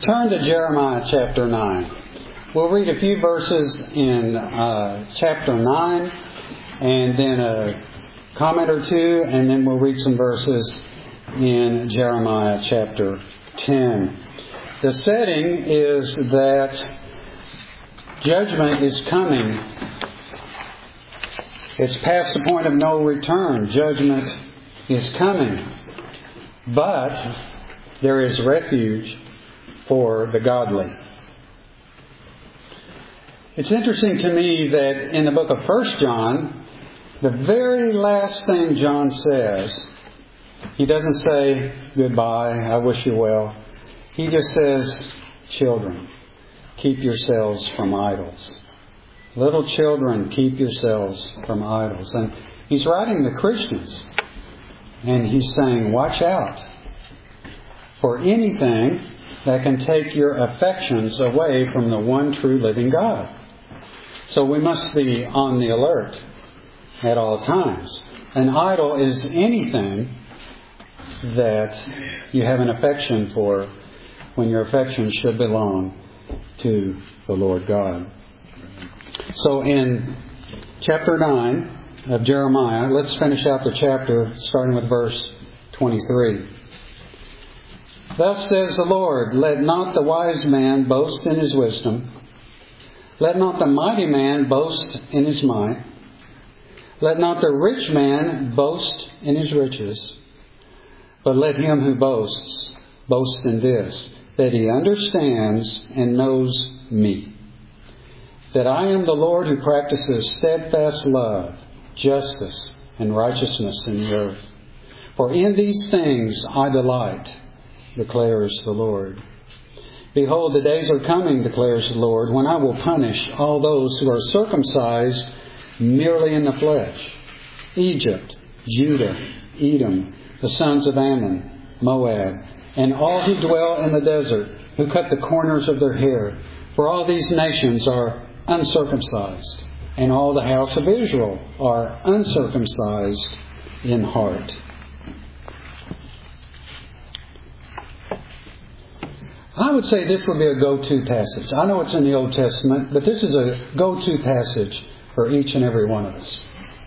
turn to Jeremiah chapter 9. We'll read a few verses in chapter 9 and then a comment or two, and then we'll read some verses in Jeremiah chapter 10. The setting is that judgment is coming. It's past the point of no return. Judgment is coming. But there is refuge for the godly. It's interesting to me that in the book of 1 John, the very last thing John says, he doesn't say goodbye, I wish you well. He just says, children, keep yourselves from idols. Little children, keep yourselves from idols. And he's writing to Christians. And he's saying, watch out for anything that can take your affections away from the one true living God. So we must be on the alert at all times. An idol is anything that you have an affection for when your affection should belong to the Lord God. So in chapter 9 of Jeremiah, let's finish out the chapter starting with verse 23. Thus says the Lord, let not the wise man boast in his wisdom. Let not the mighty man boast in his might. Let not the rich man boast in his riches. But let him who boasts, boast in this, that he understands and knows me. That I am the Lord who practices steadfast love, justice, and righteousness in the earth. For in these things I delight, declares the Lord. Behold, the days are coming, declares the Lord, when I will punish all those who are circumcised merely in the flesh. Egypt, Judah, Edom, the sons of Ammon, Moab, and all who dwell in the desert, who cut the corners of their hair. For all these nations are uncircumcised, and all the house of Israel are uncircumcised in heart. I would say this would be a go-to passage. I know it's in the Old Testament, but this is a go-to passage for each and every one of us.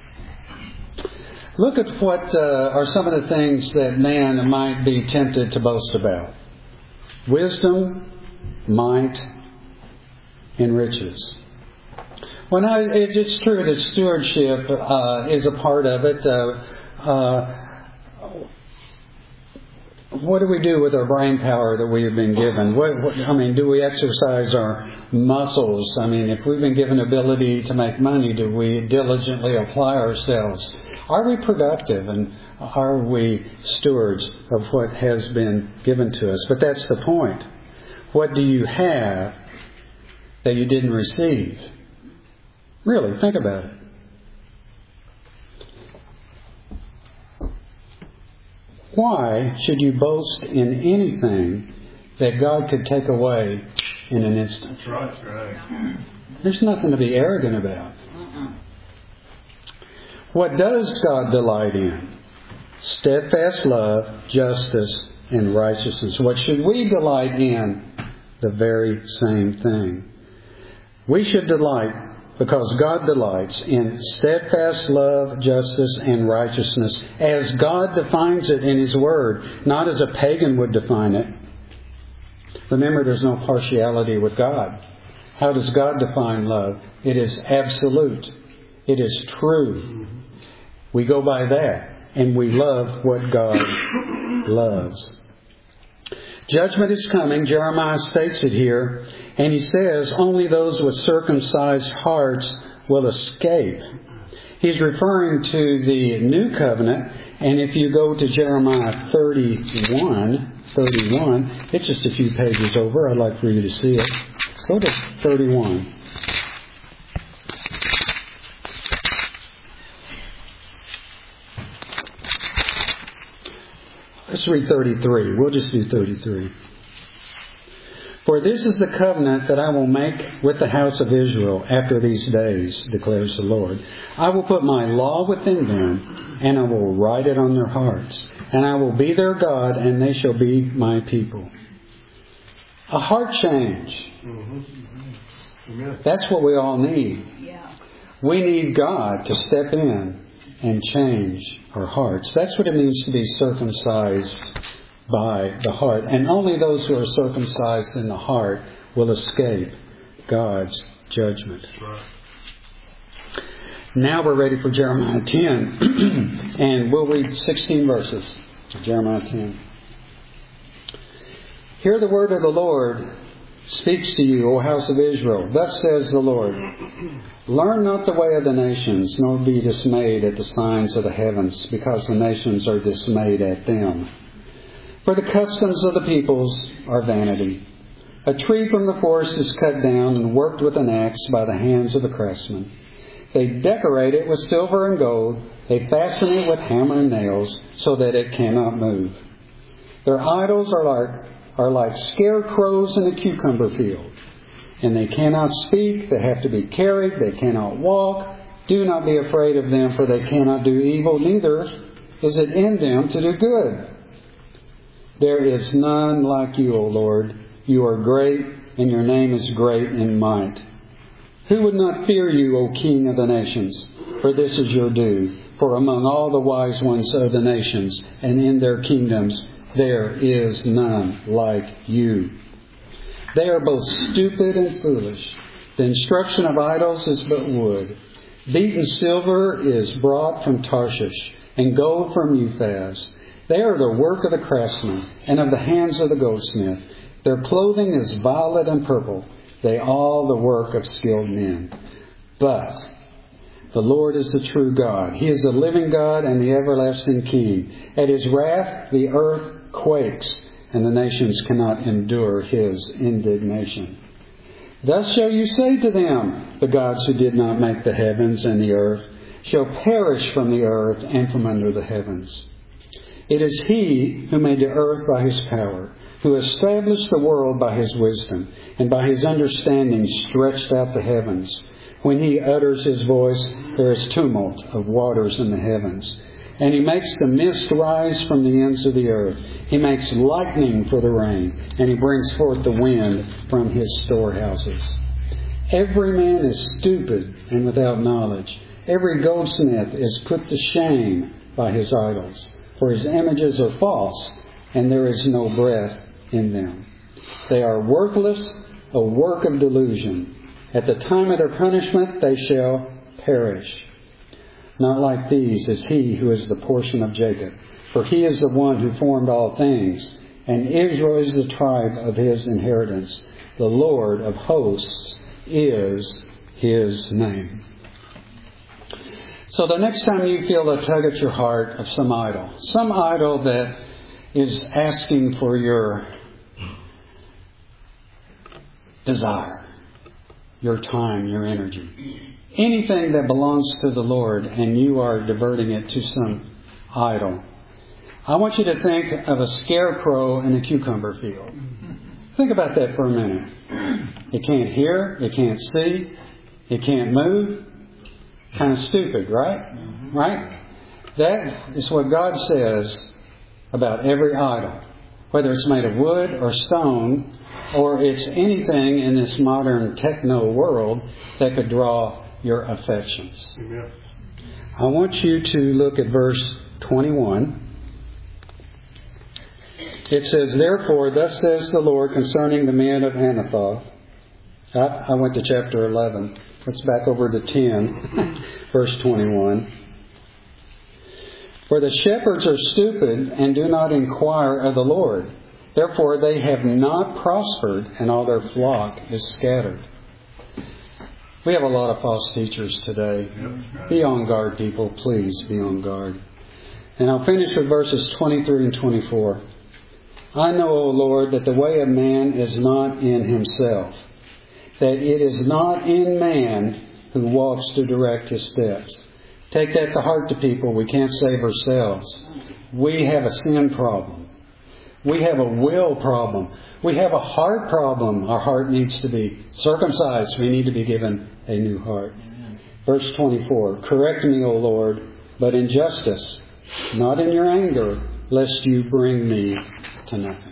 Look at what are some of the things that man might be tempted to boast about. Wisdom, might, and riches. Well, now, it's true that stewardship is a part of it. What do we do with our brain power that we have been given? Do we exercise our muscles? If we've been given ability to make money, do we diligently apply ourselves? Are we productive, and are we stewards of what has been given to us? But that's the point. What do you have that you didn't receive? Really, think about it. Why should you boast in anything that God could take away in an instant? That's right. There's nothing to be arrogant about. What does God delight in? Steadfast love, justice, and righteousness. What should we delight in? The very same thing. We should delight because God delights in steadfast love, justice, and righteousness as God defines it in His Word, not as a pagan would define it. Remember, there's no partiality with God. How does God define love? It is absolute. It is true. We go by that, and we love what God loves. Judgment is coming. Jeremiah states it here. And he says only those with circumcised hearts will escape. He's referring to the new covenant. And if you go to Jeremiah 31, it's just a few pages over. I'd like for you to see it. Go to 31. Let's read 33. We'll just do 33. For this is the covenant that I will make with the house of Israel after these days, declares the Lord. I will put my law within them, and I will write it on their hearts. And I will be their God, and they shall be my people. A heart change. That's what we all need. We need God to step in and change our hearts. That's what it means to be circumcised by the heart. And only those who are circumcised in the heart will escape God's judgment. Now we're ready for Jeremiah 10. And we'll read 16 verses of Jeremiah 10. Hear the word of the Lord speaks to you, O house of Israel. Thus says the Lord, learn not the way of the nations, nor be dismayed at the signs of the heavens, because the nations are dismayed at them. For the customs of the peoples are vanity. A tree from the forest is cut down and worked with an axe by the hands of the craftsman. They decorate it with silver and gold. They fasten it with hammer and nails, so that it cannot move. Their idols are like scarecrows in a cucumber field. And they cannot speak, they have to be carried, they cannot walk. Do not be afraid of them, for they cannot do evil, neither is it in them to do good. There is none like you, O Lord. You are great, and your name is great in might. Who would not fear you, O King of the nations? For this is your due. For among all the wise ones of the nations, and in their kingdoms, there is none like you. They are both stupid and foolish. The instruction of idols is but wood. Beaten silver is brought from Tarshish, and gold from Uphaz. They are the work of the craftsman, and of the hands of the goldsmith. Their clothing is violet and purple. They all the work of skilled men. But the Lord is the true God. He is the living God and the everlasting King. At His wrath the earth quakes, and the nations cannot endure His indignation. Thus shall you say to them, the gods who did not make the heavens and the earth shall perish from the earth and from under the heavens. It is He who made the earth by His power, who established the world by His wisdom, and by His understanding stretched out the heavens. When He utters His voice, there is tumult of waters in the heavens. And He makes the mist rise from the ends of the earth. He makes lightning for the rain, and He brings forth the wind from His storehouses. Every man is stupid and without knowledge. Every goldsmith is put to shame by his idols. For his images are false, and there is no breath in them. They are worthless, a work of delusion. At the time of their punishment they shall perish. Not like these is He who is the portion of Jacob, for He is the one who formed all things, and Israel is the tribe of His inheritance. The Lord of hosts is His name. So the next time you feel a tug at your heart of some idol that is asking for your desire, your time, your energy, anything that belongs to the Lord and you are diverting it to some idol, I want you to think of a scarecrow in a cucumber field. Think about that for a minute. It can't hear, it can't see, it can't move. Kind of stupid, right? Right? That is what God says about every idol. Whether it's made of wood or stone, or it's anything in this modern techno world that could draw your affections. Amen. I want you to look at verse 21. It says, therefore, thus says the Lord concerning the men of Anathoth. I went to chapter 11. Let's back over to 10, verse 21. For the shepherds are stupid and do not inquire of the Lord. Therefore they have not prospered, and all their flock is scattered. We have a lot of false teachers today. Be on guard, people. Please be on guard. And I'll finish with verses 23 and 24. I know, O Lord, that the way of man is not in himself, that it is not in man who walks to direct his steps. Take that to heart to people. We can't save ourselves. We have a sin problem. We have a will problem. We have a heart problem. Our heart needs to be circumcised. We need to be given a new heart. Verse 24. Correct me, O Lord, but in justice, not in your anger, lest you bring me to nothing.